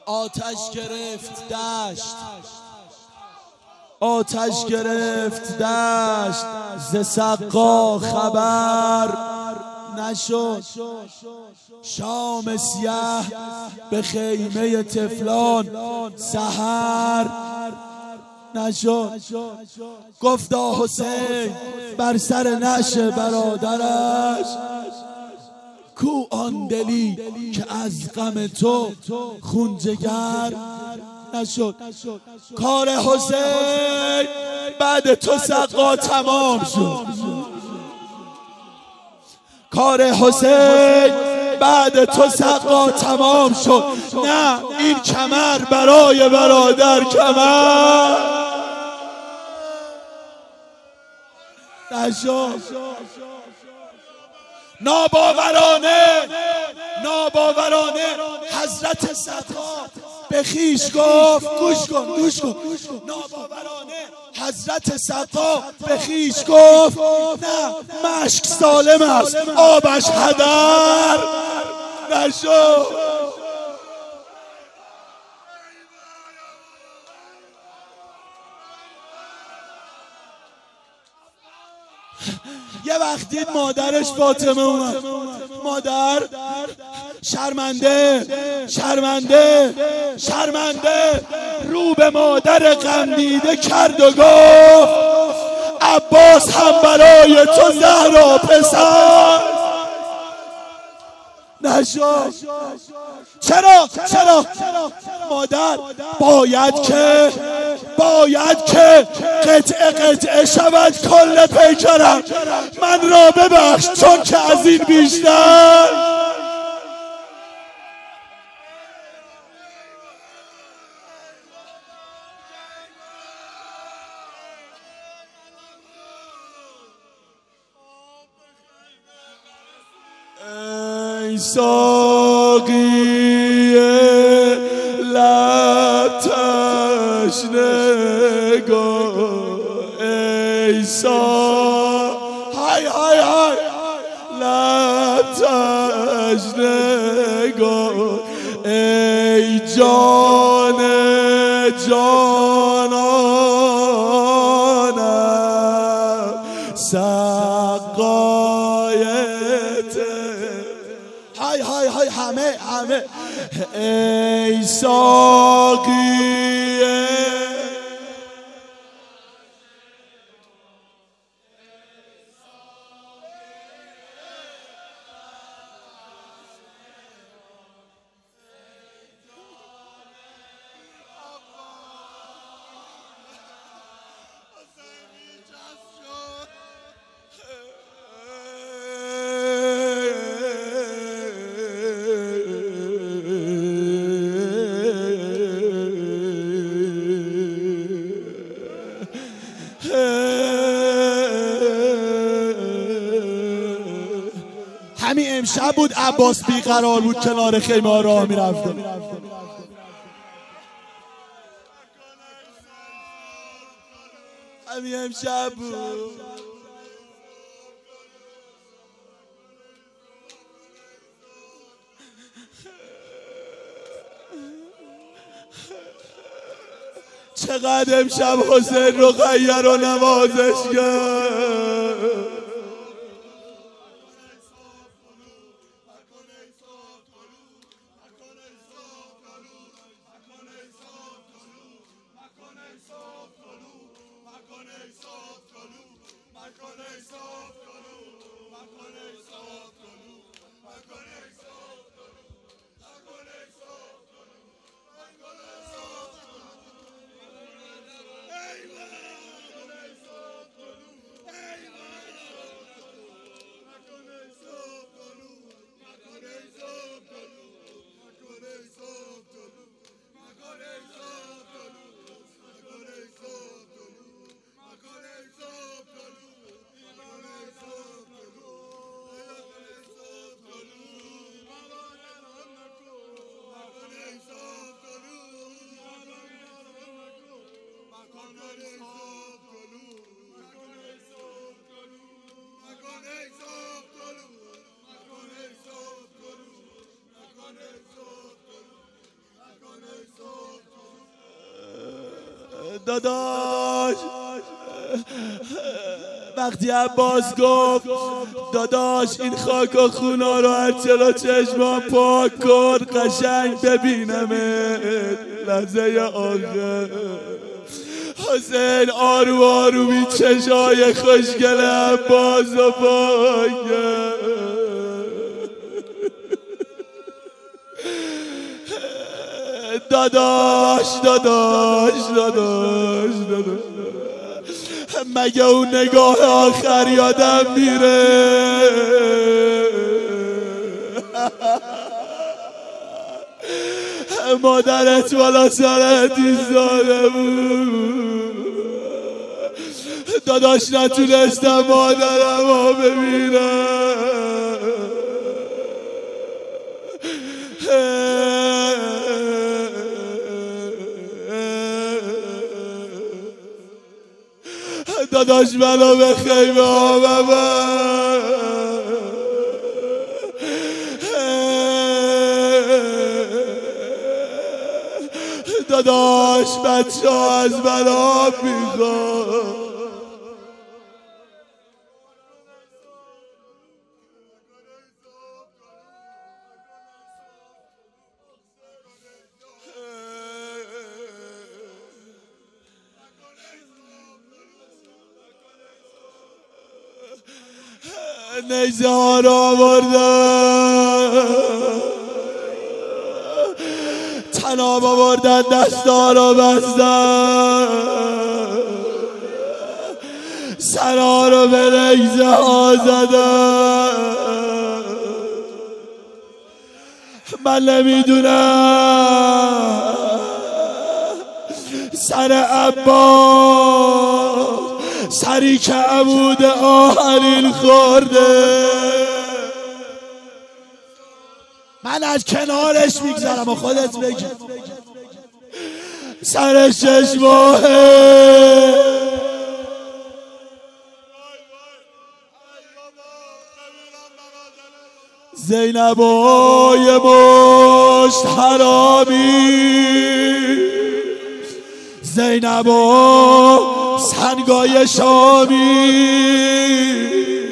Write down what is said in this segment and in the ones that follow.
آتش گرفت دشت، آتش گرفت دشت، ز سقا خبر نشد. شام سیاه به خیمه طفلان سحر نشد. گفتا حسین بر سر نعش برادرش، کو آن دلی که از غم تو خون جگر نشد. کار حسین بعد تو سقا تمام شد. کار حسین بعد تو سقا تمام شد. نه این کمر برای برادر کمر نشد. ناباورانه حضرت سقا به خویش گفت، گوش کن. ناباورانه حضرت سقا به خویش گفت نه، مشک سالم است آبش هدر نشد. یه وقت دید مادرش فاطمه اومد. مادر شرمنده رو به مادر غمدیده کرد و گفت عباس هم برای تو زهرا پسر نشد. چرا؟ مادر باید که قطعه شود کل پیکرم. من را ببخش چون که از این بیشتر ای ساقی لب تشنگان، ای های لب تشنگان، ای جان جانانم سقایت های همه ای ساقی همین امشب بود عباس بیقرار بود کنار خیمه ها راه میرفته. همین امشب بود. چقدر امشب حسین رو غیر و نوازش کرد. داداش وقتی عباس گفت داداش این خاک و خونا رو از جلو چشمان پاک کن قشنگ ببینمت، لحظه آخر حسین آروم آرومی چشای خوشگل عباس رو پاک کرد. داداش مگه اون نگاه آخر یادم میره؟ مادرت بالا سرت ایستاده بود، داداش نتونستم مادرم رو ببینم. داداش منو به خیمه ها ببر، داداش بچه ها از من آب میخواد. نیزه ها رو آوردن، تناب آوردن، دستا رو بستن، سرها رو به نیزه ها زدن. من نمیدونم سر عباس سری که عمود آهنین خورده، من از کنارش میگذرم و خودت بگی سر 6 ماهه زینبای مشت حرامی، زینبا سنگای شامی،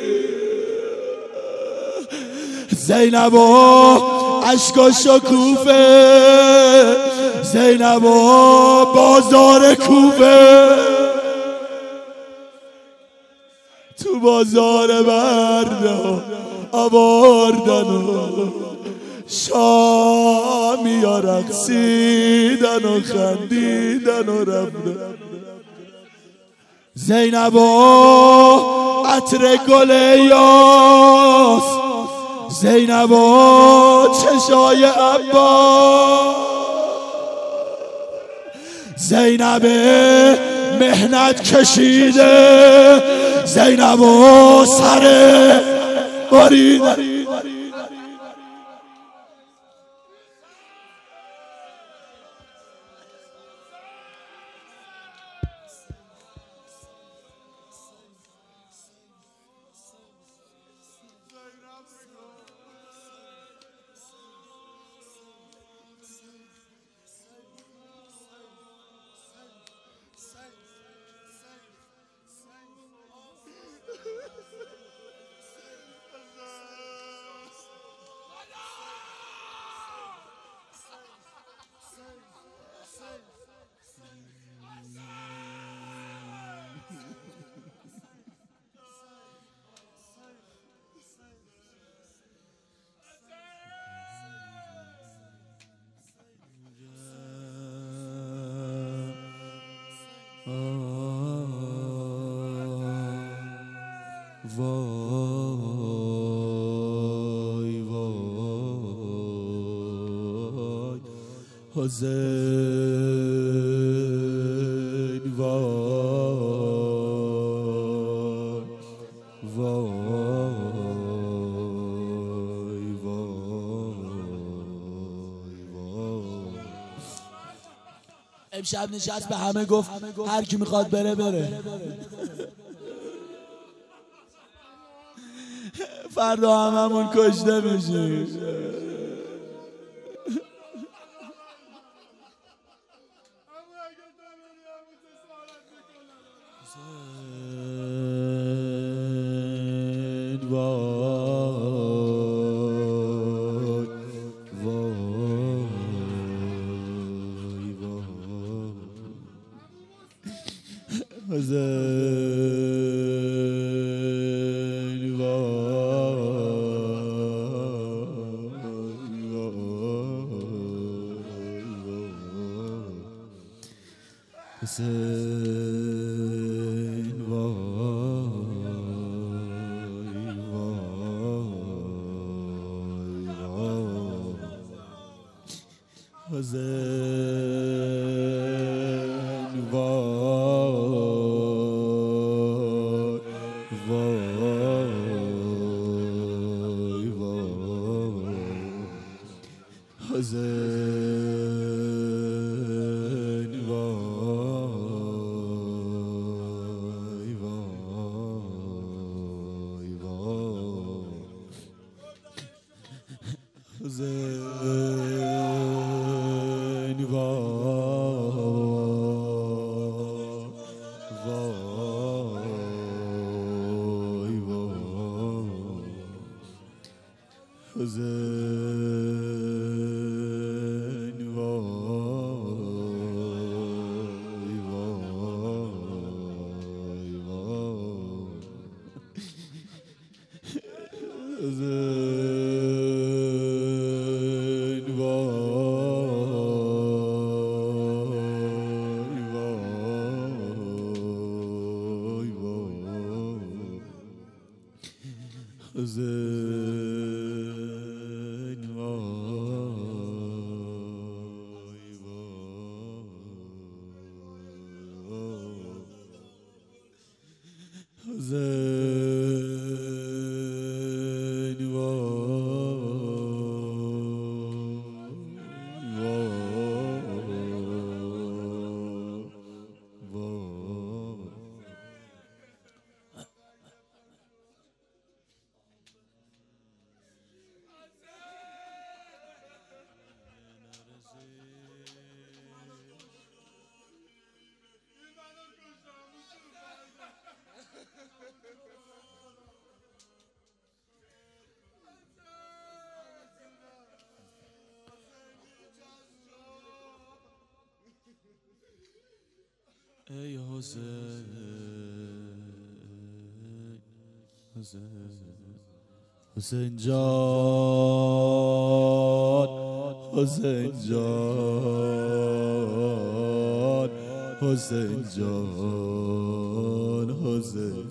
زینبا عشق و شکوفه، زینبا بازار کوفه، تو بازار مردا آوردن و شامی ها رقصیدن و خندیدن و رفتن. زینبا عطر گل یاس، زینبا چشای عباس، زینب مهنت کشیده، زینبا سر بریده. وای وای حسین، وای وای وای. امشب نشست به همه گفت هر کی میخواد بره بره، فردا هممون کشته میشیم. ای حسین حسین جان حسین جان حسین جان حسین